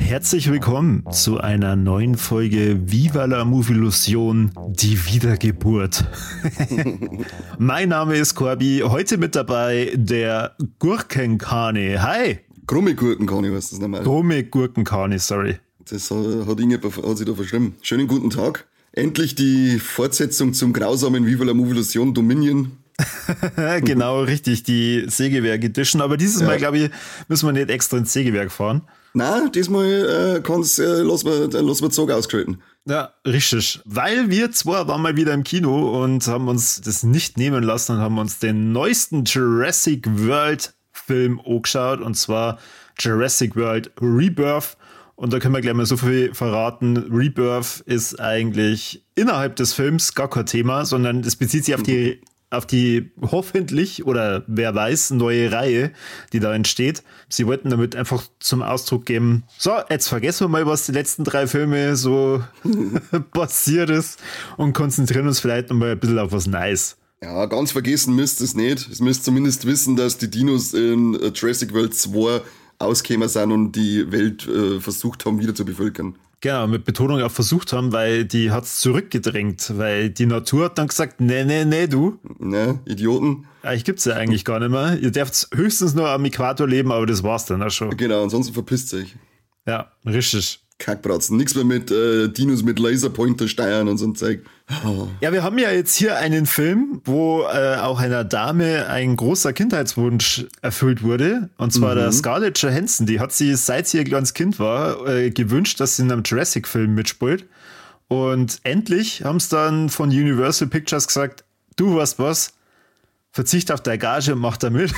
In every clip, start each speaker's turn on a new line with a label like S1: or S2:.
S1: Herzlich willkommen zu einer neuen Folge Viva la Movilusion, die Wiedergeburt. Mein Name ist Corby, heute mit dabei der Gurkenkane. Hi!
S2: Krumme Gurkenkane, weißt du das nochmal?
S1: Krumme Gurkenkane, sorry.
S2: Das hat sich da verschrieben. Schönen guten Tag. Endlich die Fortsetzung zum grausamen Viva la Movilusion Dominion.
S1: Genau, richtig, die Sägewerk Edition. Aber dieses Mal, glaube ich, müssen wir nicht extra ins Sägewerk fahren.
S2: Nein, diesmal lassen wir Zug ausgeschalten.
S1: Ja, richtig. Weil wir zwar waren mal wieder im Kino und haben uns das nicht nehmen lassen und haben uns den neuesten Jurassic World Film angeschaut. Und zwar Jurassic World Rebirth. Und da können wir gleich mal so viel verraten. Rebirth ist eigentlich innerhalb des Films gar kein Thema, sondern es bezieht sich auf die hoffentlich, oder wer weiß, neue Reihe, die da entsteht. Sie wollten damit einfach zum Ausdruck geben, so, jetzt vergessen wir mal, was die letzten 3 Filme so passiert ist und konzentrieren uns vielleicht nochmal ein bisschen auf was Neues.
S2: Ja, ganz vergessen müsst ihr es nicht. Es müsst zumindest wissen, dass die Dinos in Jurassic World 2 ausgekommen sind und die Welt versucht haben, wieder zu bevölkern.
S1: Genau, mit Betonung auch versucht haben, weil die hat's zurückgedrängt, weil die Natur hat dann gesagt, nee, du.
S2: Ne, Idioten.
S1: Eigentlich gibt's ja eigentlich gar nicht mehr. Ihr dürft höchstens nur am Äquator leben, aber das war's dann auch schon.
S2: Genau, ansonsten verpisst euch.
S1: Ja, richtig.
S2: Kackbratzen. Nichts mehr mit Dinos mit Laserpointer steuern und so ein Zeug. Oh.
S1: Ja, wir haben ja jetzt hier einen Film, wo auch einer Dame ein großer Kindheitswunsch erfüllt wurde. Und zwar der Scarlett Johansson. Die hat sie, seit sie ihr kleines Kind war, gewünscht, dass sie in einem Jurassic-Film mitspielt. Und endlich haben es dann von Universal Pictures gesagt, du weißt was, verzicht auf deine Gage und mach da mit.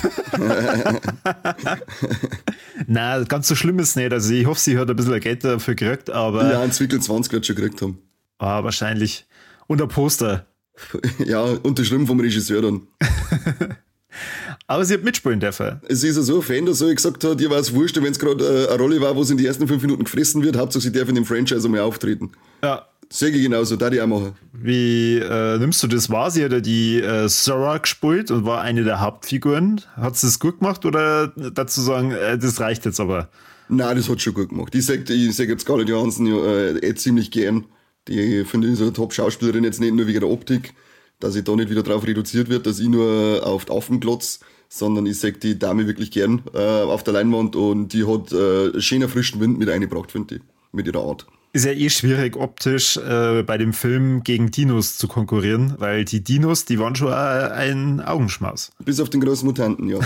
S1: Na, ganz so schlimm ist es nicht. Also ich hoffe, sie hat ein bisschen Geld dafür gekriegt, aber...
S2: Ja, ein Zwickel 20 wird schon gekriegt haben.
S1: Ah, wahrscheinlich. Und ein Poster.
S2: Ja, unterschrieben vom Regisseur dann.
S1: Aber sie hat mitspielen dürfen.
S2: Es ist ja so ein Fan, dass er gesagt hat, ihr war es wurscht, wenn es gerade eine Rolle war, wo es in die ersten 5 Minuten gefressen wird, Hauptsache sie darf in dem Franchise einmal auftreten.
S1: Ja.
S2: Sag ich genauso, da die auch machen.
S1: Wie nimmst du das wahr? Sie hat ja die Sora gespielt und war eine der Hauptfiguren. Hat sie das gut gemacht oder dazu sagen, das reicht jetzt aber?
S2: Nein, das hat schon gut gemacht. Ich sag jetzt Scarlett Johansson ziemlich gern. Die finde ich so eine Top-Schauspielerin, jetzt nicht nur wegen der Optik, dass ich da nicht wieder drauf reduziert wird, dass ich nur auf die Affen glotz, sondern ich sag die Dame wirklich gern auf der Leinwand und die hat schöner frischen Wind mit eingebracht, finde ich, mit ihrer Art.
S1: Ist ja schwierig optisch bei dem Film gegen Dinos zu konkurrieren, weil die Dinos, die waren schon ein Augenschmaus.
S2: Bis auf den großen Mutanten, ja.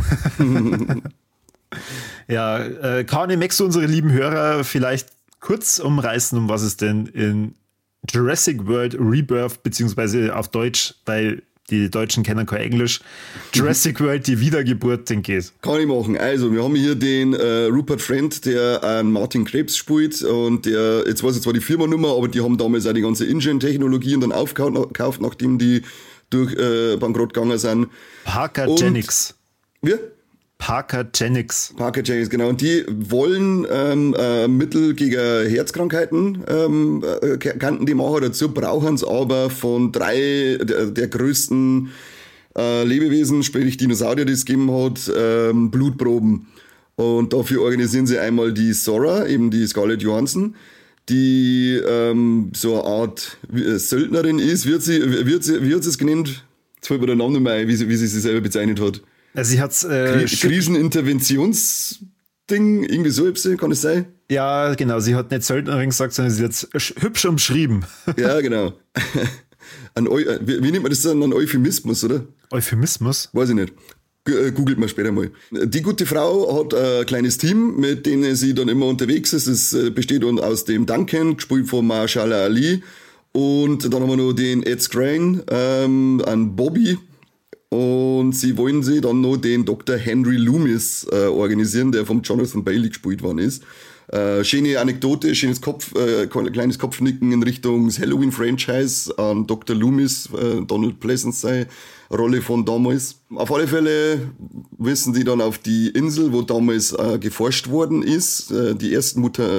S1: Ja, Kane, möchtest du unsere lieben Hörer vielleicht kurz umreißen, um was es denn in Jurassic World Rebirth, beziehungsweise auf Deutsch, weil die Deutschen kennen kein Englisch, Jurassic World, die Wiedergeburt, den geht.
S2: Kann ich machen. Also, wir haben hier den Rupert Friend, der an Martin Krebs spielt und der, jetzt weiß ich zwar die Firmennummer, aber die haben damals auch die ganze InGen-Technologie und dann aufgekauft, nachdem die durch Bankrott gegangen sind.
S1: Parker Genix.
S2: Wie?
S1: Parker Genix,
S2: genau. Und die wollen Mittel gegen Herzkrankheiten, kannten die machen. Dazu brauchen sie aber von 3 der größten Lebewesen, sprich Dinosaurier, die es gegeben hat, Blutproben. Und dafür organisieren sie einmal die Sora, eben die Scarlett Johansson, die so eine Art Söldnerin ist. Wie hat sie es genannt? Jetzt fällt mir der Name nicht mehr ein, wie sie sich selber bezeichnet hat.
S1: Also sie hat's
S2: Kriseninterventionsding, irgendwie so etwas, kann es sein?
S1: Ja, genau, sie hat nicht Söldnerin gesagt, sondern sie hat's hübsch umschrieben.
S2: Ja, genau. Wie nennt man das dann? Ein Euphemismus, oder?
S1: Euphemismus?
S2: Weiß ich nicht. Googelt mal später mal. Die gute Frau hat ein kleines Team, mit denen sie dann immer unterwegs ist. Es besteht dann aus dem Duncan, gespielt von Mahershala Ali. Und dann haben wir noch den Ed Skrein, an Bobby. Und sie wollen sie dann noch den Dr. Henry Loomis organisieren, der vom Jonathan Bailey gespielt worden ist. Schöne Anekdote, kleines Kopfnicken in Richtung Halloween-Franchise an Dr. Loomis, Donald Pleasence seine Rolle von damals. Auf alle Fälle wissen die dann auf die Insel, wo damals geforscht worden ist, die ersten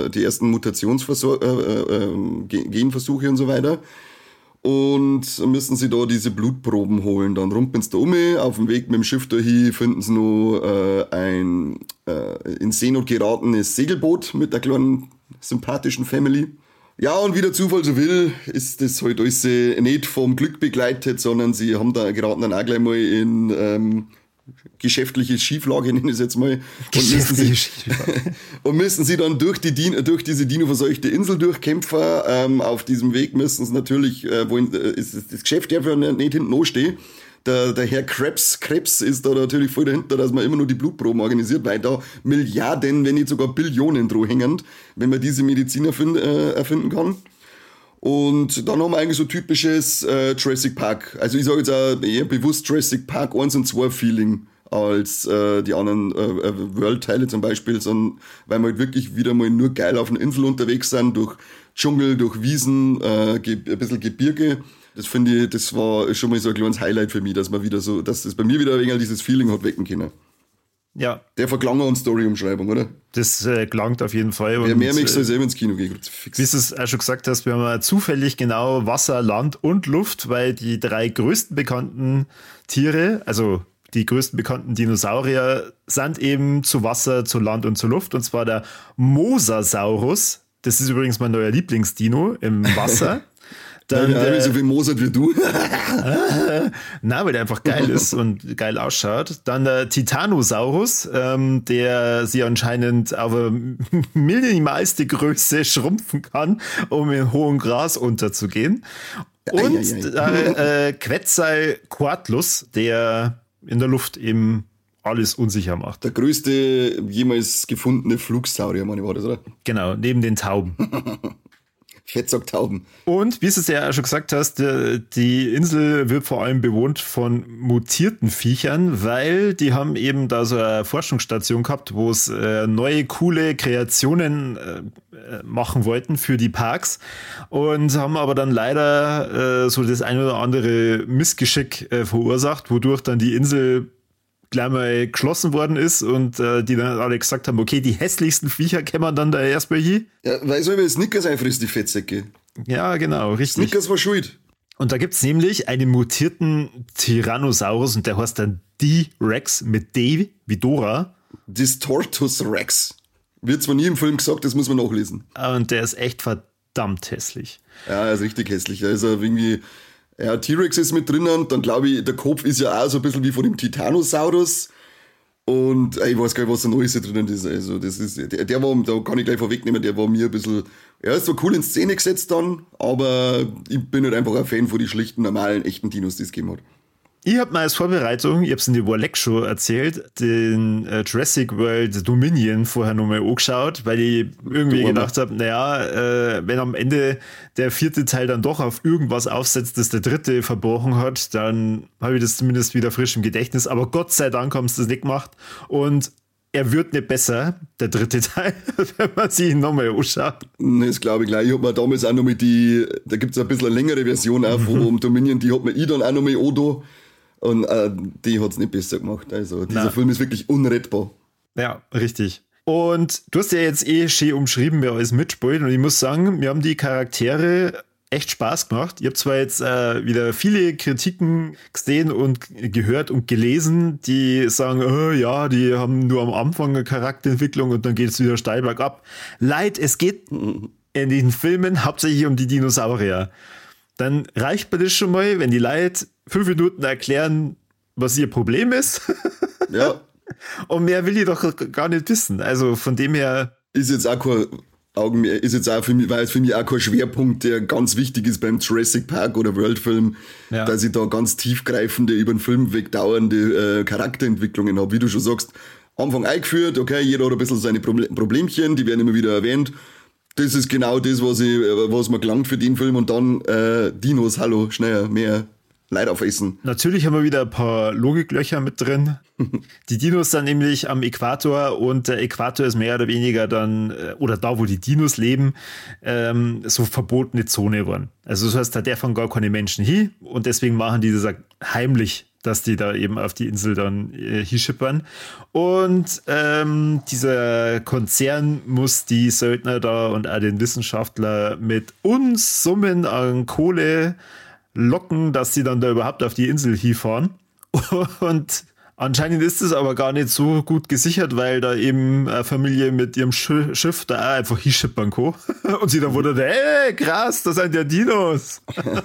S2: Genversuche und so weiter. Und müssen sie da diese Blutproben holen. Dann rumpeln sie da auf dem Weg mit dem Schiff dahin finden sie noch ein in Seenot geratenes Segelboot mit einer kleinen sympathischen Family. Ja, und wie der Zufall so will, ist das halt alles nicht vom Glück begleitet, sondern sie haben da geraten dann auch gleich mal in geschäftliche Schieflage, nenne ich es jetzt mal. Und müssen sie dann durch diese Dino-verseuchte Insel durchkämpfen. Auf diesem Weg müssen sie natürlich, ist das Geschäft einfach nicht hinten anstehen. Der Herr Krebs ist da natürlich voll dahinter, dass man immer nur die Blutproben organisiert, weil da Milliarden, wenn nicht sogar Billionen dran hängen, wenn man diese Medizin erfinden kann. Und dann haben wir eigentlich so typisches Jurassic Park. Also ich sage jetzt auch eher bewusst Jurassic Park 1 und 2 Feeling als die anderen World-Teile zum Beispiel, sondern weil wir halt wirklich wieder mal nur geil auf einer Insel unterwegs sind, durch Dschungel, durch Wiesen, ein bisschen Gebirge. Das finde ich, das war schon mal so ein kleines Highlight für mich, dass das bei mir wieder ein wenig dieses Feeling hat wecken können.
S1: Ja.
S2: Der verklang an Story-Umschreibung, oder?
S1: Das klangt auf jeden Fall.
S2: Wer mehr möchte, soll selber ins Kino gehen.
S1: Wie du es auch schon gesagt hast, wir haben zufällig genau Wasser, Land und Luft, weil die 3 größten bekannten Tiere, also die größten bekannten Dinosaurier, sind eben zu Wasser, zu Land und zu Luft. Und zwar der Mosasaurus. Das ist übrigens mein neuer Lieblingsdino im Wasser.
S2: Dann so viel Mozart wie du.
S1: Na, weil der einfach geil ist und geil ausschaut. Dann der Titanosaurus, der sie anscheinend auf eine minimalste Größe schrumpfen kann, um in hohem Gras unterzugehen. Und Quetzalcoatlus, der in der Luft eben alles unsicher macht.
S2: Der größte jemals gefundene Flugsaurier, meine ich, war das, oder?
S1: Genau, neben den Tauben.
S2: Fettsaugtauben.
S1: Und wie du es ja schon gesagt hast, die Insel wird vor allem bewohnt von mutierten Viechern, weil die haben eben da so eine Forschungsstation gehabt, wo es neue, coole Kreationen machen wollten für die Parks und haben aber dann leider so das ein oder andere Missgeschick verursacht, wodurch dann die Insel gleich mal geschlossen worden ist und die dann alle gesagt haben, okay, die hässlichsten Viecher kämen dann da erstmal hin.
S2: Ja, weil so wie Snickers einfrisst, die Fettsäcke.
S1: Ja, genau, richtig.
S2: Snickers war schuld.
S1: Und da gibt's nämlich einen mutierten Tyrannosaurus und der heißt dann D-Rex mit D wie Dora.
S2: Distortus Rex. Wird zwar nie im Film gesagt, das muss man nachlesen.
S1: Und der ist echt verdammt hässlich.
S2: Ja, er ist richtig hässlich. Also irgendwie... Ja, T-Rex ist mit drinnen, dann glaube ich, der Kopf ist ja auch so ein bisschen wie von dem Titanosaurus. Und ich weiß gar nicht, was da Neues drinnen ist. Also, das ist, der war, da kann ich gleich vorwegnehmen, der war mir ein bisschen, er ist so cool in Szene gesetzt dann, aber ich bin halt einfach ein Fan von den schlichten, normalen, echten Dinos, die es gegeben hat.
S1: Ich habe mal als Vorbereitung, ich habe es in der Warleck Show erzählt, den Jurassic World Dominion vorher nochmal angeschaut, weil ich irgendwie gedacht habe, naja, wenn am Ende der 4. Teil dann doch auf irgendwas aufsetzt, das der 3. verbrochen hat, dann habe ich das zumindest wieder frisch im Gedächtnis. Aber Gott sei Dank haben sie das nicht gemacht. Und er wird nicht besser, der 3. Teil, wenn man sich ihn nochmal anschaut.
S2: Das glaube ich gleich. Ich habe mir damals auch nochmal da gibt es ein bisschen eine längere Version auch vom Dominion, die hat mir ich dann auch nochmal Odo. Und die hat es nicht besser gemacht. Also dieser Film ist wirklich unrettbar.
S1: Ja, richtig. Und du hast ja jetzt schön umschrieben, wer alles mitspielt. Und ich muss sagen, mir haben die Charaktere echt Spaß gemacht. Ich habe zwar jetzt wieder viele Kritiken gesehen und gehört und gelesen, die sagen, ja, die haben nur am Anfang eine Charakterentwicklung und dann geht es wieder steil bergab. Leid, es geht in den Filmen hauptsächlich um die Dinosaurier. Dann reicht mir das schon mal, wenn die Leute 5 Minuten erklären, was ihr Problem ist.
S2: Ja.
S1: Und mehr will ich doch gar nicht wissen. Also von dem her.
S2: Ist jetzt auch kein Augenmerk, ist jetzt auch für mich, weil es für mich auch kein Schwerpunkt, der ganz wichtig ist beim Jurassic Park oder World-Film, dass ich da ganz tiefgreifende, über den Film wegdauernde Charakterentwicklungen habe. Wie du schon sagst, Anfang eingeführt, okay, jeder hat ein bisschen seine Problemchen, die werden immer wieder erwähnt. Das ist genau das, was mir gelangt für den Film. Und dann Dinos, hallo, schneller, mehr Leid aufessen.
S1: Natürlich haben wir wieder ein paar Logiklöcher mit drin. Die Dinos sind nämlich am Äquator und der Äquator ist mehr oder weniger dann, oder da, wo die Dinos leben, so verbotene Zone geworden. Also das heißt, da dürfen gar keine Menschen hin und deswegen machen die das heimlich, dass die da eben auf die Insel dann hinschippern. Und dieser Konzern muss die Söldner da und auch den Wissenschaftler mit Unsummen an Kohle locken, dass sie dann da überhaupt auf die Insel hinfahren. Und Anscheinend ist es aber gar nicht so gut gesichert, weil da eben eine Familie mit ihrem Schiff da auch einfach hinschippern kann. Und sie dann wundert, ey, krass, das sind ja Dinos.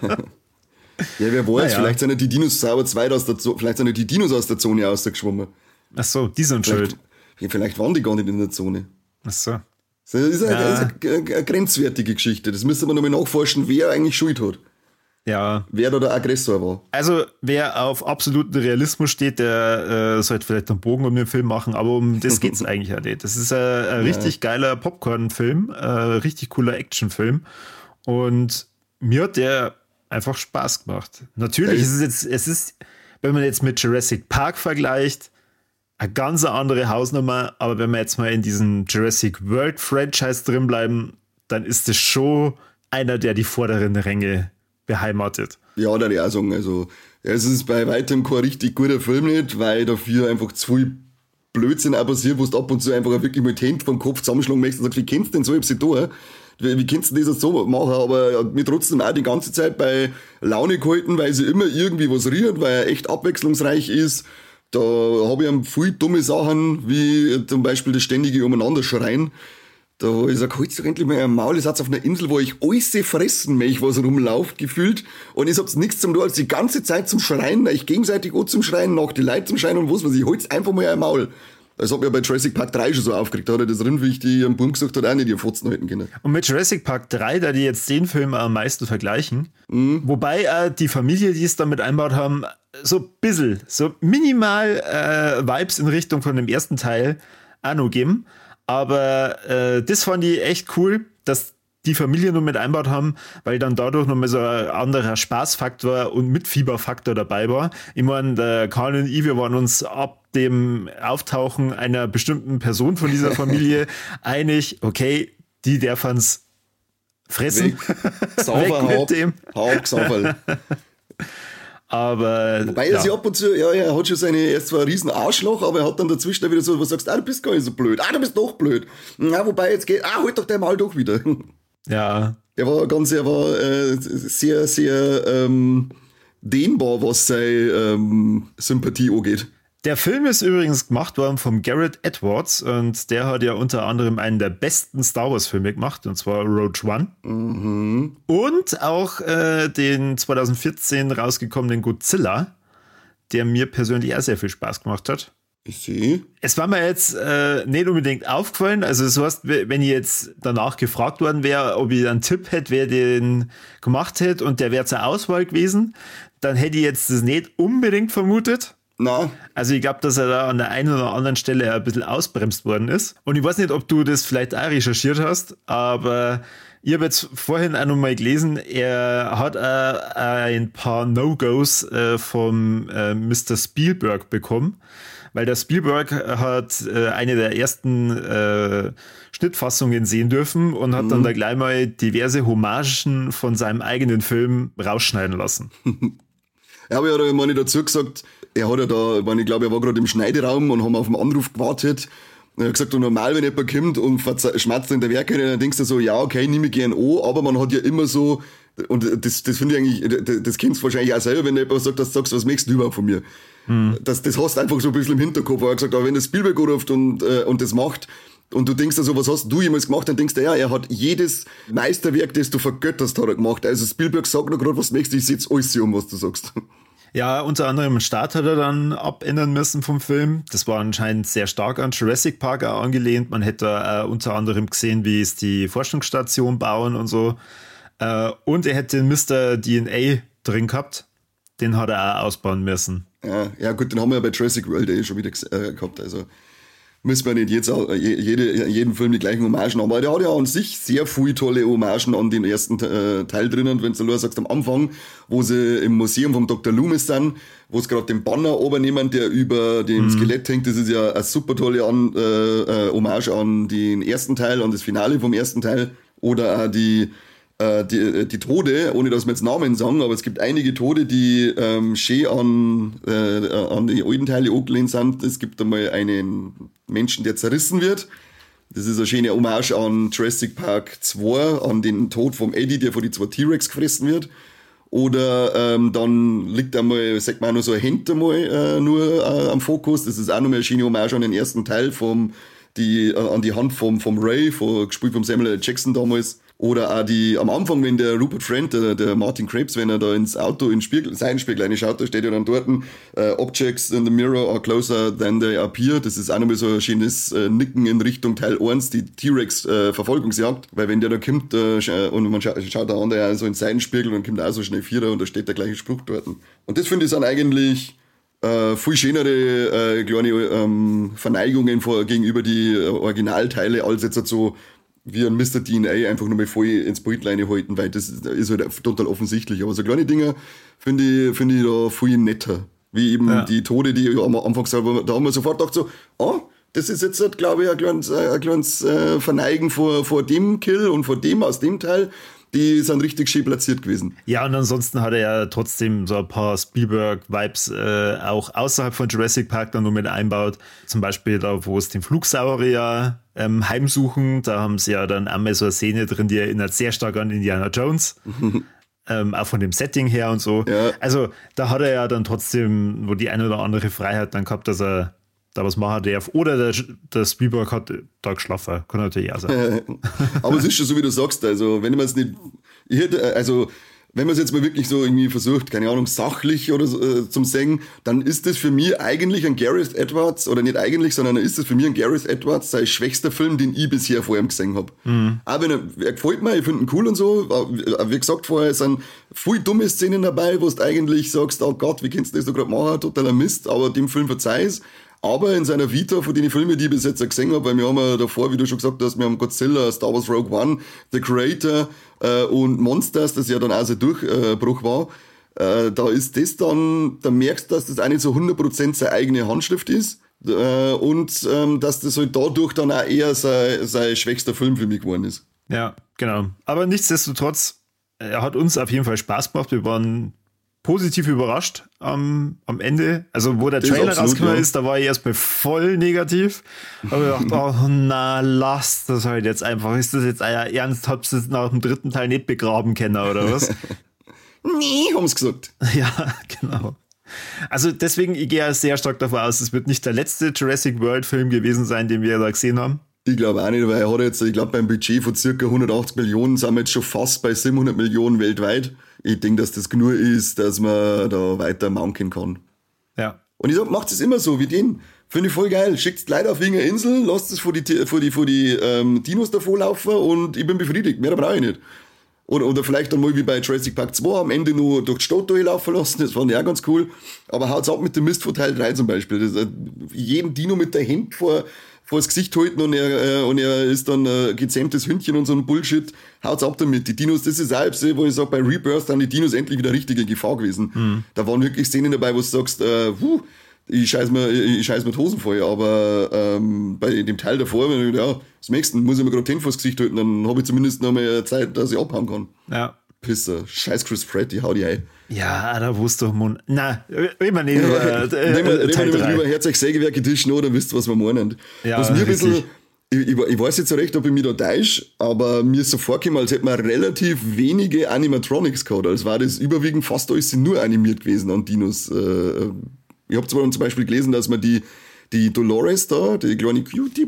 S2: Ja, wer weiß, vielleicht sind ja die Dinosaurier vielleicht sind ja die Dinos aus der Zone rausgeschwommen.
S1: Ach so, die sind schuld.
S2: Ja, vielleicht waren die gar nicht in der Zone.
S1: Ach so.
S2: Das ist eine grenzwertige Geschichte. Das müsste man nochmal nachforschen, wer eigentlich Schuld hat.
S1: Ja.
S2: Wer da der Aggressor war.
S1: Also, wer auf absoluten Realismus steht, der sollte vielleicht einen Bogen um den Film machen, aber um das geht's eigentlich ja nicht. Das ist ein richtig geiler Popcorn-Film, richtig cooler Actionfilm. Und mir hat der einfach Spaß gemacht. Natürlich ist es ist, wenn man jetzt mit Jurassic Park vergleicht, eine ganz andere Hausnummer, aber wenn wir jetzt mal in diesem Jurassic World Franchise drin bleiben, dann ist es schon einer, der die vorderen Ränge beheimatet.
S2: Ja, da ich auch sagen. Also, es ist bei weitem kein richtig guter Film nicht, weil dafür einfach zu viel Blödsinn auch passiert, wo du ab und zu einfach wirklich mit Händen vom Kopf zusammenschlagen möchtest und sagst, wie kennst du denn so? Ich hab's nicht da. Wie kannst du das jetzt so machen? Aber mir trotzdem auch die ganze Zeit bei Laune gehalten, weil sie immer irgendwie was rührt, weil er echt abwechslungsreich ist. Da habe ich viele dumme Sachen, wie zum Beispiel das ständige Umeinanderschreien. Da habe ich gesagt, holt's doch endlich mal ein Maul, ihr seid auf einer Insel, wo ich alles fressen möchte, was rumläuft, gefühlt. Und ich hab's nichts zum tun, als die ganze Zeit zum Schreien, euch gegenseitig auch zum Schreien, nach die Leute zum Schreien und was weiß ich, holt's einfach mal ein Maul. Das hat mir bei Jurassic Park 3 schon so aufgeregt. Da hat er das Rindviech, die am Baum gesucht hat, auch nicht ihr Fotzen halten können.
S1: Und mit Jurassic Park 3, da die jetzt den Film am meisten vergleichen, wobei die Familie, die es damit einbaut haben, so ein bisschen, so minimal Vibes in Richtung von dem ersten Teil auch noch geben. Aber das fand ich echt cool, dass die Familie nur mit einbaut haben, weil dann dadurch nochmal so ein anderer Spaßfaktor und Mitfieberfaktor dabei war. Ich meine, der Karl und ich, wir waren uns ab dem Auftauchen einer bestimmten Person von dieser Familie einig, okay, die darfen's fressen.
S2: Sauber, Hauptsauberl.
S1: Aber
S2: wobei er sich ab und zu, er hat schon er ist zwar ein riesen Arschloch, aber er hat dann dazwischen wieder so, was sagst du, du bist gar nicht so blöd. Du bist doch blöd. Na, wobei jetzt geht, halt doch der Mal doch wieder.
S1: Ja.
S2: Er war sehr, sehr dehnbar, was seine Sympathie angeht.
S1: Der Film ist übrigens gemacht worden vom Gareth Edwards und der hat ja unter anderem einen der besten Star Wars Filme gemacht, und zwar Rogue One.
S2: Mhm.
S1: Und auch den 2014 rausgekommenen Godzilla, der mir persönlich auch sehr viel Spaß gemacht hat.
S2: Ich sehe.
S1: Es war mir jetzt nicht unbedingt aufgefallen, also das heißt, wenn ich jetzt danach gefragt worden wäre, ob ich einen Tipp hätte, wer den gemacht hätte und der wäre zur Auswahl gewesen, dann hätte ich jetzt das nicht unbedingt vermutet.
S2: Na.
S1: Also ich glaube, dass er da an der einen oder anderen Stelle ein bisschen ausbremst worden ist. Und ich weiß nicht, ob du das vielleicht auch recherchiert hast, aber ich habe jetzt vorhin auch noch mal gelesen, er hat ein paar No-Gos vom Mr. Spielberg bekommen, weil der Spielberg hat eine der ersten Schnittfassungen sehen dürfen und hat dann da gleich mal diverse Hommagen von seinem eigenen Film rausschneiden lassen.
S2: Ja, aber er hat ja mal dazu gesagt, er hat ja da, ich glaube, er war gerade im Schneideraum und haben auf den Anruf gewartet. Und er hat gesagt, und normal, wenn jemand kommt und schmerzt in der Werke, dann denkst du so, ja, okay, nehme ich gern an, aber man hat ja immer so, und das finde ich eigentlich, das kennst du wahrscheinlich auch selber, wenn jemand sagt, dass du sagst, was möchtest du überhaupt von mir? Das hast du einfach so ein bisschen im Hinterkopf. Er hat gesagt, aber wenn der Spielberg anruft und das macht, und du denkst also, was hast du jemals gemacht? Dann denkst du, ja, er hat jedes Meisterwerk, das du vergötterst, hat er gemacht. Also Spielberg sagt noch gerade, was möchtest du, ich setze alles um, was du sagst.
S1: Ja, unter anderem einen Start hat er dann abändern müssen vom Film. Das war anscheinend sehr stark an Jurassic Park auch angelehnt. Man hätte unter anderem gesehen, wie es die Forschungsstation bauen und so. Und er hätte den Mr. DNA drin gehabt. Den hat er auch ausbauen müssen.
S2: Ja gut, den haben wir ja bei Jurassic World schon wieder gehabt. Also müssen wir nicht jetzt jeden Film die gleichen Hommagen haben. Aber der hat ja an sich sehr viele tolle Hommagen an den ersten Teil drinnen. Wenn du nur sagst, am Anfang, wo sie im Museum vom Dr. Loomis sind, wo sie gerade den Banner obernehmen, der über dem Skelett hängt, das ist ja eine super tolle Hommage an den ersten Teil, an das Finale vom ersten Teil. Oder auch die Tode, ohne dass wir jetzt Namen sagen, aber es gibt einige Tode, die schön an die alten Teile angelehnt sind. Es gibt einmal einen Menschen, der zerrissen wird. Das ist eine schöne Hommage an Jurassic Park 2, an den Tod vom Eddie, der von den zwei T-Rex gefressen wird. Oder dann liegt einmal, sagt man auch noch so ein Hemd einmal nur am Fokus. Das ist auch noch mal eine schöne Hommage an den ersten Teil an die Hand vom Ray, gespielt vom Samuel L. Jackson damals. Oder auch am Anfang, wenn der Rupert Friend, der Martin Krebs, wenn er da ins Auto, Seitenspiegel reinschaut, da steht ja dann dort, Objects in the mirror are closer than they appear. Das ist auch nochmal so ein schönes Nicken in Richtung Teil 1, die T-Rex-Verfolgungsjagd. Weil wenn der da kommt und man schaut da an, der so ins Seitenspiegel und kommt auch so schnell Vierer und da steht der gleiche Spruch dort. Und das finde ich dann eigentlich viel schönere kleine Verneigungen gegenüber die Originalteile, als jetzt so wie ein Mr. DNA einfach nur mal voll ins Bild halten, weil das ist halt total offensichtlich. Aber so kleine Dinger finde ich da viel netter. Wie eben die Tode, die ich am Anfang gesagt habe, da haben wir sofort gedacht so, das ist jetzt, glaube ich, ein kleines Verneigen vor dem Kill und vor dem aus dem Teil. Die sind richtig schön platziert gewesen.
S1: Ja, und ansonsten hat er ja trotzdem so ein paar Spielberg-Vibes auch außerhalb von Jurassic Park dann nur mit einbaut. Zum Beispiel da, wo es den Flugsaurier heimsuchen. Da haben sie ja dann einmal so eine Szene drin, die erinnert sehr stark an Indiana Jones. Auch von dem Setting her und so. Ja. Also da hat er ja dann trotzdem wo die eine oder andere Freiheit dann gehabt, dass er da was machen darf. Oder der Spielberg hat da geschlafen. Kann natürlich auch sein.
S2: Aber es ist schon so, wie du sagst. Also, wenn man es nicht. Wenn man es jetzt mal wirklich so irgendwie versucht, keine Ahnung, sachlich oder so, zum Singen, dann ist das für mich eigentlich ein Gareth Edwards, oder nicht eigentlich, sondern ist das für mich ein Gareth Edwards, sein schwächster Film, den ich bisher vor ihm gesehen habe. Auch wenn er gefällt mir, ich finde ihn cool und so. Wie gesagt vorher, sind viel dumme Szenen dabei, wo du eigentlich sagst, oh Gott, wie kannst du das da gerade machen? Totaler Mist, aber dem Film verzeih's. Aber in seiner Vita von den Filmen, die ich bis jetzt gesehen habe, weil wir haben ja davor, wie du schon gesagt hast, wir haben Godzilla, Star Wars Rogue One, The Creator und Monsters, das ja dann auch sein Durchbruch war. Da ist das dann, da merkst du, dass das auch nicht so 100% seine eigene Handschrift ist und dass das halt dadurch dann auch eher sein schwächster Film für mich geworden ist.
S1: Ja, genau. Aber nichtsdestotrotz, er hat uns auf jeden Fall Spaß gemacht. Wir waren positiv überrascht am Ende. Also wo der Trailer rausgekommen ist, da war ich erstmal voll negativ. Aber ich dachte, lass das halt jetzt einfach. Ist das jetzt euer Ernst? Habt ihr es nach dem dritten Teil nicht begraben können oder was?
S2: Nee, haben's gesagt.
S1: Ja, genau. Also deswegen, ich gehe sehr stark davon aus, es wird nicht der letzte Jurassic World Film gewesen sein, den wir da gesehen haben.
S2: Ich glaube auch nicht, weil er hat jetzt, ich glaube, beim Budget von circa 180 Millionen sind wir jetzt schon fast bei 700 Millionen weltweit. Ich denke, dass das genug ist, dass man da weiter manken kann.
S1: Ja.
S2: Und ich sag, macht es immer so wie den. Finde ich voll geil. Schickt Leute auf irgendeine Insel, lasst es vor die Dinos davor laufen und ich bin befriedigt. Mehr brauche ich nicht. Oder vielleicht dann mal wie bei Jurassic Park 2 am Ende nur durch die Stadt durchlaufen lassen. Das fand ich auch ganz cool. Aber haut's ab mit dem Mist von Teil 3 zum Beispiel. Das, jedem Dino mit der Hand vor das Gesicht halten und er ist dann gezähmtes Hündchen und so ein Bullshit. Haut's ab damit. Die Dinos, das ist auch, wo ich sage, bei Rebirth sind die Dinos endlich wieder richtige Gefahr gewesen. Da waren wirklich Szenen dabei, wo du sagst, ich scheiß mir die Hosen voll, aber bei dem Teil davor, wenn ich gedacht, das nächste muss ich mir gerade hin vors Gesicht halten, dann habe ich zumindest noch mehr Zeit, dass ich abhauen kann.
S1: Ja.
S2: Pisser. Scheiß Chris Pratt, die hau die ein.
S1: Ja, da wusste doch man. Na, reden wir nicht über
S2: Teil 3. Über Herzog Sägewerke Tischen, oder wisst was wir meinen.
S1: Ja,
S2: was mir ein bisschen, ich weiß jetzt so recht, ob ich mich da täusche, aber mir ist so vorgekommen, als hätte man relativ wenige Animatronics gehabt. Als war das überwiegend fast alles nur animiert gewesen an Dinos. Ich habe zwar zum Beispiel gelesen, dass man die Dolores da, die kleine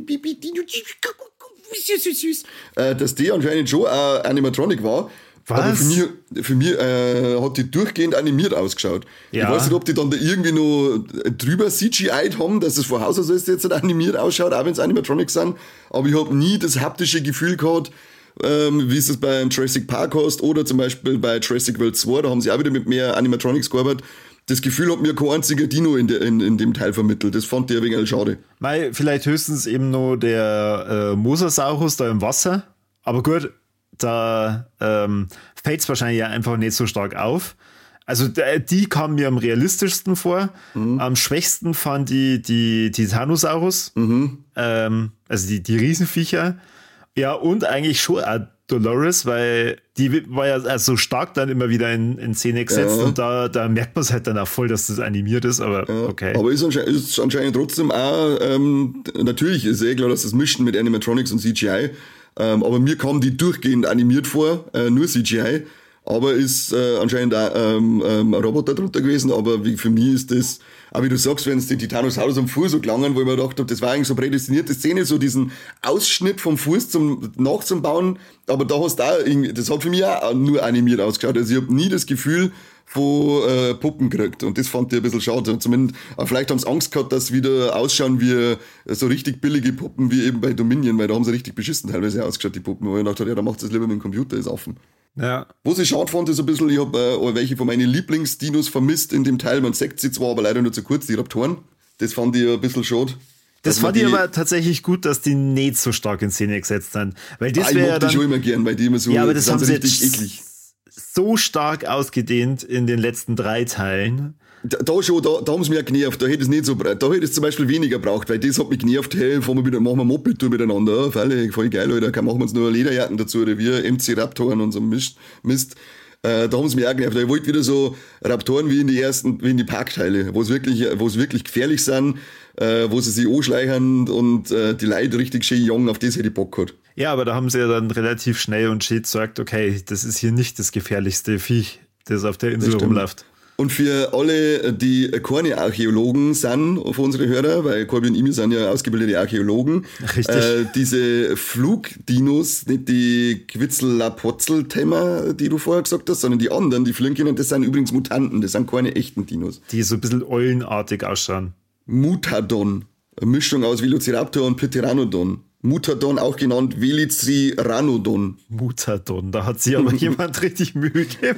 S2: süß, dass die anscheinend schon ein Animatronic war. Was? Aber für mich hat die durchgehend animiert ausgeschaut. Ja. Ich weiß nicht, ob die dann da irgendwie noch drüber CGI'd haben, dass es von Haus aus jetzt nicht animiert ausschaut, auch wenn es Animatronics sind. Aber ich habe nie das haptische Gefühl gehabt, wie es bei Jurassic Park hast oder zum Beispiel bei Jurassic World 2, da haben sie auch wieder mit mehr Animatronics gearbeitet. Das Gefühl hat mir kein einziger Dino in dem Teil vermittelt. Das fand ich ein wenig schade.
S1: Weil vielleicht höchstens eben nur der Mosasaurus da im Wasser. Aber gut, da fällt es wahrscheinlich ja einfach nicht so stark auf. Also die kamen mir am realistischsten vor. Am schwächsten fand die Titanosaurus. Also die Riesenviecher. Ja, und eigentlich schon auch Dolores, weil die war ja also stark dann immer wieder in Szene gesetzt und da merkt man es halt dann auch voll, dass das animiert ist, aber okay.
S2: Aber ist anscheinend trotzdem auch, natürlich ist klar, dass das Mischen mit Animatronics und CGI, aber mir kam die durchgehend animiert vor, nur CGI, aber ist anscheinend auch ein Roboter drunter gewesen, aber für mich ist das, auch wie du sagst, wenn es die Titanosaurus am Fuß so gelangen, wo ich mir gedacht habe, das war eigentlich so prädestinierte Szene, so diesen Ausschnitt vom Fuß zum Bauen, aber da hast du auch, das hat für mich auch nur animiert ausgeschaut, also ich habe nie das Gefühl von Puppen gekriegt und das fand ich ein bisschen schade, zumindest, vielleicht haben sie Angst gehabt, dass wieder ausschauen wie so richtig billige Puppen wie eben bei Dominion, weil da haben sie richtig beschissen teilweise ausgeschaut, die Puppen, wo ich gedacht habe, ja, da macht es lieber mit dem Computer, ist offen.
S1: Ja.
S2: Was ich schade fand, ist ein bisschen, ich habe welche von meinen Lieblingsdinos vermisst in dem Teil. Man sagt sie zwar, aber leider nur zu kurz, die Raptoren. Das fand ich ein bisschen schade.
S1: Das fand ich aber tatsächlich gut, dass die nicht so stark in Szene gesetzt haben. Weil das wäre
S2: ich mag die schon immer gern, weil die immer so,
S1: ja, aber das haben sie
S2: richtig eklig.
S1: So stark ausgedehnt in den letzten 3 Teilen.
S2: Da haben sie mich auch genervt, da hätte es nicht so, da hätte es zum Beispiel weniger braucht, weil das hat mich genervt, hey, machen wir Moped-Tour miteinander, voll geil, Alter, machen wir uns nur Lederjacken dazu, oder wir, MC Raptoren und so Mist. Da haben sie mich auch genervt, ich wollte wieder so Raptoren wie in die Parkteile, wo es wirklich gefährlich sind, wo sie sich anschleichen und die Leute richtig schön jagen, auf das hätte ich Bock gehabt.
S1: Ja, aber da haben sie ja dann relativ schnell und schön gesagt, okay, das ist hier nicht das gefährlichste Viech, das auf der Insel rumläuft.
S2: Und für alle, die keine Archäologen sind, von unseren Hörer, weil Corby und ich sind ja ausgebildete Archäologen, diese Flugdinos, nicht die Quitzel-Lapotzel-Thema, die du vorher gesagt hast, sondern die anderen, die fliegen können, das sind übrigens Mutanten, das sind keine echten Dinos.
S1: Die so ein bisschen eulenartig ausschauen.
S2: Mutadon, eine Mischung aus Velociraptor und Pteranodon. Mutadon, auch genannt Velociraptor.
S1: Mutadon, da hat sich aber jemand richtig Mühe gegeben.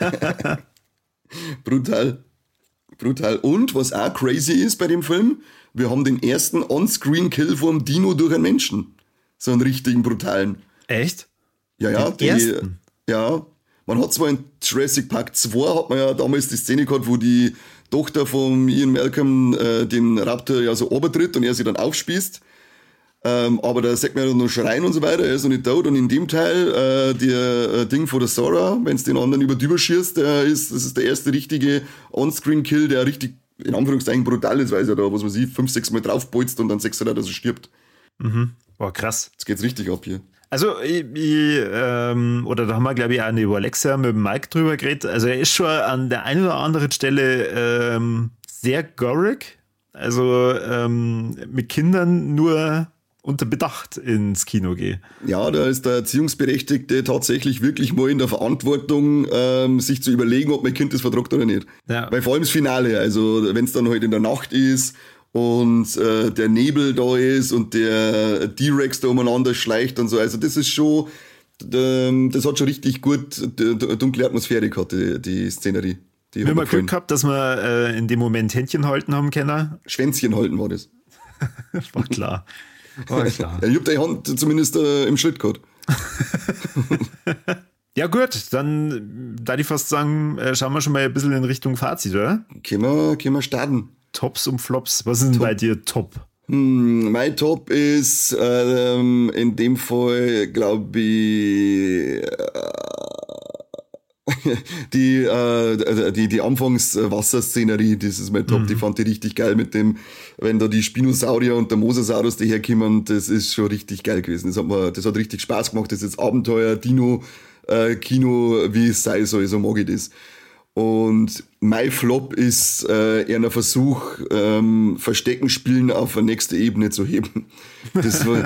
S2: Brutal. Und was auch crazy ist bei dem Film, wir haben den ersten On-Screen-Kill vom Dino durch einen Menschen. So einen richtigen brutalen.
S1: Echt?
S2: Ja.
S1: Den ersten?
S2: Ja. Man hat zwar in Jurassic Park 2 hat man ja damals die Szene gehabt, wo die Tochter von Ian Malcolm den Raptor ja so obertritt und er sie dann aufspießt. Aber da sagt man ja noch schreien und so weiter, er ist noch nicht tot. Und in dem Teil, der Ding von der Sora, wenn es den anderen über die schießt, das ist der erste richtige On-Screen-Kill, der richtig, in Anführungszeichen, brutal ist, weil er da, was man sieht, 5-6 Mal draufbolzt und dann 6 Mal, dass er stirbt.
S1: Mhm. Boah, krass.
S2: Jetzt geht's richtig ab hier.
S1: Also, oder da haben wir, glaube ich, auch eine über Alexa mit dem Mike drüber geredet. Also, er ist schon an der einen oder anderen Stelle sehr gorig. Also, mit Kindern nur unter Bedacht ins Kino gehe.
S2: Ja, da ist der Erziehungsberechtigte tatsächlich wirklich mal in der Verantwortung, sich zu überlegen, ob mein Kind das vertragt oder nicht.
S1: Ja.
S2: Weil vor allem das Finale, also wenn es dann halt in der Nacht ist und der Nebel da ist und der T-Rex da umeinander schleicht und so, also das ist schon, das hat schon richtig gut dunkle Atmosphäre gehabt, die Szenerie.
S1: Wir haben Glück gehabt, dass wir in dem Moment Händchen halten haben können.
S2: Schwänzchen halten war das.
S1: War klar. Ja,
S2: ich hab die Hand zumindest im Schritt gehabt.
S1: Ja gut, dann darf ich fast sagen, schauen wir schon mal ein bisschen in Richtung Fazit, oder?
S2: Können wir starten.
S1: Tops und Flops, was ist denn bei dir Top?
S2: Mein Top ist in dem Fall, glaube ich, die Anfangswasserszenerie, das ist mein Top, die fand ich richtig geil mit dem, wenn da die Spinosaurier und der Mosasaurus daherkommen, das ist schon richtig geil gewesen. Das hat richtig Spaß gemacht, das ist Abenteuer, Dino, Kino, wie es sein soll, so mag ich das. Und mein Flop ist eher ein Versuch, Verstecken spielen auf eine nächste Ebene zu heben. Das war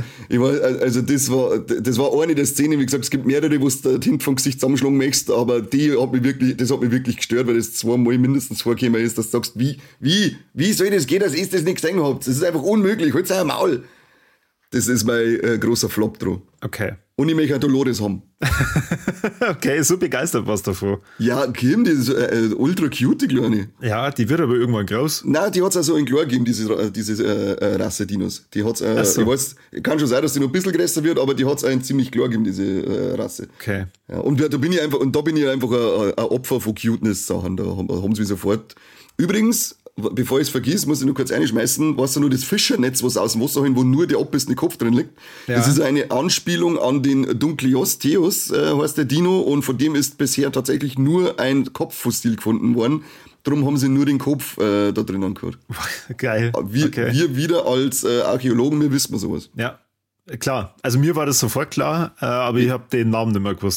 S2: eine der Szenen, wie gesagt, es gibt mehrere, wo du den Tint vom Gesicht zusammenschlagen möchtest, aber das hat mich wirklich gestört, weil das zweimal mindestens vorgekommen ist, dass du sagst, wie soll das gehen, dass ihr das nicht gesehen habt? Das ist einfach unmöglich, halt's euer Maul. Das ist mein großer Flop dran.
S1: Okay.
S2: Und ich möchte auch Dolores haben.
S1: Okay, so begeistert warst du davon.
S2: Ja, Kim, die ist ultra cute, die Kleine.
S1: Ja, die wird aber irgendwann groß.
S2: Nein, die hat's auch so in klar gegeben, diese Rasse Dinos. Die hat's,
S1: so.
S2: ich weiß, kann schon sein, dass die noch ein bisschen größer wird, aber die hat's auch ziemlich klar gegeben, diese Rasse.
S1: Okay.
S2: Ja, und da bin ich einfach ein Opfer von Cuteness-Sachen. Da haben sie mich sofort. Übrigens, bevor ich es vergiss, muss ich nur kurz einschmeißen, weißt du nur das Fischernetz, was aus dem Wasser hin, wo nur der abbissene Kopf drin liegt. Ja. Das ist eine Anspielung an den Dunkleosteus, heißt der Dino, und von dem ist bisher tatsächlich nur ein Kopffossil gefunden worden. Darum haben sie nur den Kopf da drinnen gehabt.
S1: Geil.
S2: Wir wieder als Archäologen, wir wissen sowas.
S1: Ja, klar. Also mir war das sofort klar, aber ich habe den Namen nicht mehr gewusst.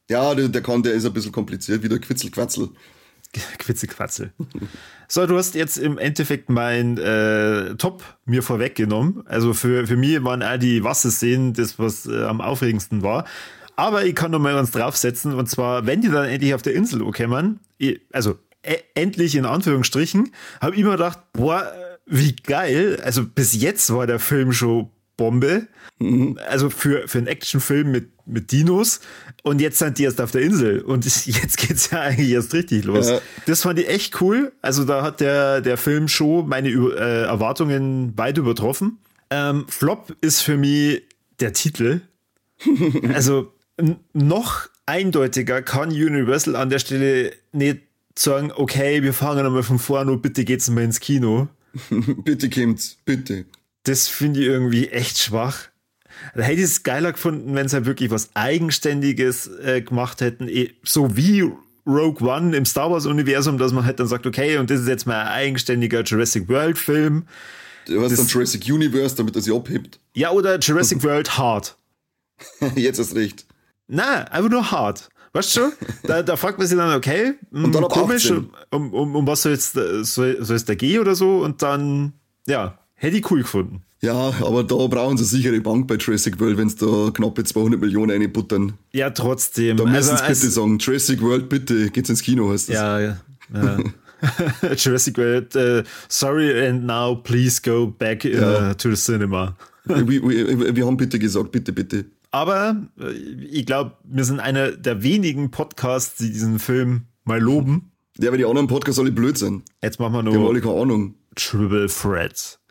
S2: Ja, der ist ein bisschen kompliziert, wie der Quitzelquatzel.
S1: Quitzelquatzel. So, du hast jetzt im Endeffekt mein Top mir vorweggenommen. Also für mich waren auch die Wasserszenen das, was am aufregendsten war. Aber ich kann noch mal was draufsetzen. Und zwar, wenn die dann endlich auf der Insel ankommen, also endlich in Anführungsstrichen, habe ich mir gedacht, boah, wie geil. Also bis jetzt war der Film schon Bombe. Also für einen Actionfilm mit Dinos. Und jetzt sind die erst auf der Insel. Und jetzt geht's ja eigentlich erst richtig los. Ja. Das fand ich echt cool. Also da hat der Film schon meine Erwartungen weit übertroffen. Flop ist für mich der Titel. Also noch eindeutiger kann Universal an der Stelle nicht sagen, okay, wir fangen einmal von vorne an, bitte geht's mal ins Kino.
S2: Bitte kommt's, bitte.
S1: Das finde ich irgendwie echt schwach. Da hätte ich es geiler gefunden, wenn sie halt wirklich was Eigenständiges gemacht hätten, so wie Rogue One im Star Wars Universum, dass man halt dann sagt, okay, und das ist jetzt mal ein eigenständiger Jurassic World Film.
S2: Du hast dann Jurassic Universe, damit er sich abhebt.
S1: Ja, oder Jurassic World Hard.
S2: Jetzt hast recht.
S1: Nein, einfach nur Hard. Weißt du schon? Da fragt man sich dann, okay,
S2: und dann
S1: komisch, um was soll es da gehen oder so, und dann, ja, hätte ich cool gefunden.
S2: Ja, aber da brauchen sie sicher eine Bank bei Jurassic World, wenn sie da knappe 200 Millionen reinbuttern.
S1: Ja, trotzdem.
S2: Da müssen sie bitte sagen, Jurassic World, bitte, geht's ins Kino, heißt das.
S1: Ja. Jurassic World, sorry and now please go back to the cinema.
S2: Wir haben bitte gesagt, bitte.
S1: Aber ich glaube, wir sind einer der wenigen Podcasts, die diesen Film mal loben.
S2: Ja, weil die anderen Podcasts alle blöd sind.
S1: Jetzt machen wir
S2: Die haben
S1: noch
S2: alle keine Ahnung.
S1: Triple Threat.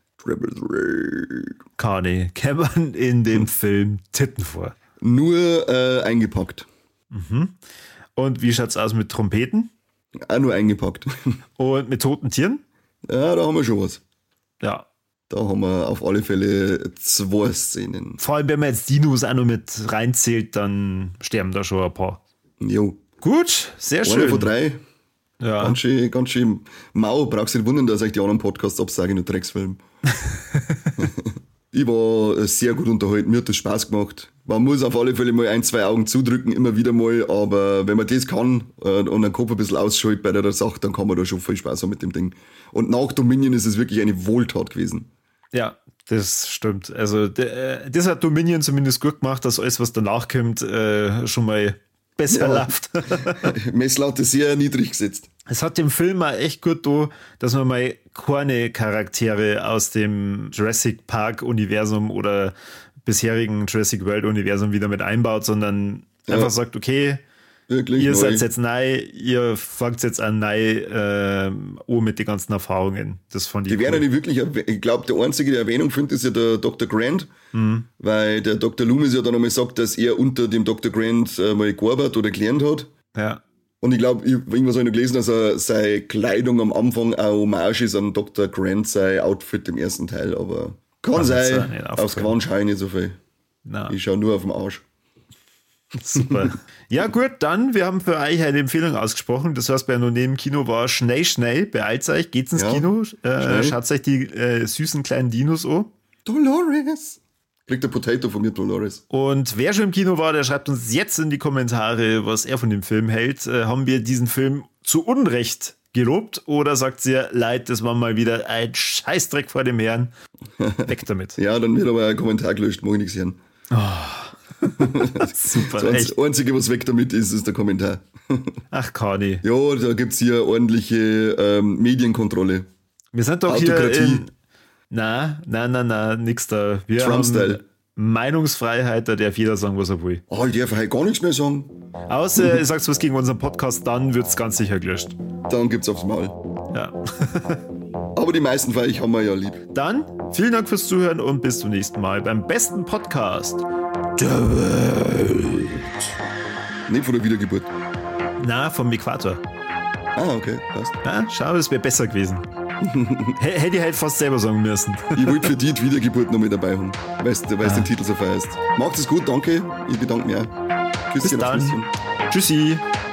S1: Carney, kämen in dem Film Titten vor.
S2: Nur eingepackt.
S1: Mhm. Und wie schaut's aus mit Trompeten?
S2: Auch nur eingepackt.
S1: Und mit toten Tieren?
S2: Ja, da haben wir schon was.
S1: Ja.
S2: Da haben wir auf alle Fälle 2 Szenen.
S1: Vor allem, wenn man jetzt Dinos auch noch mit reinzählt, dann sterben da schon ein paar.
S2: Jo.
S1: Gut, sehr schön.
S2: Einer von 3.
S1: Ja.
S2: Ganz schön mau. Brauchst du nicht wundern, dass ich die anderen Podcasts absage, nur Drecksfilm. Ich war sehr gut unterhalten, mir hat das Spaß gemacht. Man muss auf alle Fälle mal 1-2 Augen zudrücken, immer wieder mal, aber wenn man das kann und den Kopf ein bisschen ausschaltet bei der Sache, dann kann man da schon viel Spaß haben mit dem Ding. Und nach Dominion ist es wirklich eine Wohltat gewesen.
S1: Ja, das stimmt. Also das hat Dominion zumindest gut gemacht, dass alles, was danach kommt, schon mal besser läuft.
S2: Messlatte sehr niedrig gesetzt.
S1: Es hat dem Film auch echt gut da, dass man mal keine Charaktere aus dem Jurassic Park Universum oder bisherigen Jurassic World Universum wieder mit einbaut, sondern einfach sagt, okay,
S2: wirklich
S1: ihr
S2: neu.
S1: seid jetzt neu, ihr fangt jetzt an neu mit den ganzen Erfahrungen. Das fand ich
S2: Die werden ja nicht wirklich, ich glaube, der einzige, der Erwähnung findet, ist ja der Dr. Grant, weil der Dr. Loomis ja dann einmal sagt, dass er unter dem Dr. Grant mal gearbeitet oder gelernt hat.
S1: Ja.
S2: Und ich glaube, irgendwas habe ich noch gelesen, dass er seine Kleidung am Anfang eine Hommage ist an Dr. Grant, sein Outfit im ersten Teil, aber kann sein, aufs Gewand schaue ich nicht so viel.
S1: Na.
S2: Ich schaue nur auf den Arsch.
S1: Super. Ja gut, dann, wir haben für euch eine Empfehlung ausgesprochen, das heißt, wer noch neben Kino war, schnell, beeilt euch, geht's ins Kino, schaut euch die süßen kleinen Dinos an.
S2: Dolores! Kriegt der Potato von mir, Dolores.
S1: Und wer schon im Kino war, der schreibt uns jetzt in die Kommentare, was er von dem Film hält. Haben wir diesen Film zu Unrecht gelobt oder sagt ihr, leid, das war mal wieder ein Scheißdreck vor dem Herrn? Weg damit.
S2: Ja, dann wird aber ein Kommentar gelöscht, mag ich nichts hören.
S1: Super,
S2: das Einzige, was weg damit ist, ist der Kommentar.
S1: Ach, Kani.
S2: Ja, da gibt's hier ordentliche Medienkontrolle.
S1: Wir sind doch
S2: Autokratie.
S1: Hier Na, nix da. Wir
S2: Trump-Style.
S1: haben Meinungsfreiheit, da darf jeder sagen, was er will.
S2: Oh, ich darf halt gar nichts mehr sagen.
S1: Außer ihr sagt was gegen unseren Podcast, dann wird's ganz sicher gelöscht.
S2: Dann gibt's aufs Maul.
S1: Ja.
S2: Aber die meisten von euch haben wir ja lieb.
S1: Dann, vielen Dank fürs Zuhören und bis zum nächsten Mal beim besten Podcast der Welt.
S2: Nicht von der Wiedergeburt.
S1: Na, vom Äquator.
S2: Ah, okay, passt.
S1: Ja, schau, das wäre besser gewesen. Hätte ich halt fast selber sagen müssen.
S2: Ich wollte für die Wiedergeburt noch mit dabei haben, weil du den Titel so feierst. Macht es gut, danke. Ich bedanke mich auch.
S1: Bis dann. Tschüssi.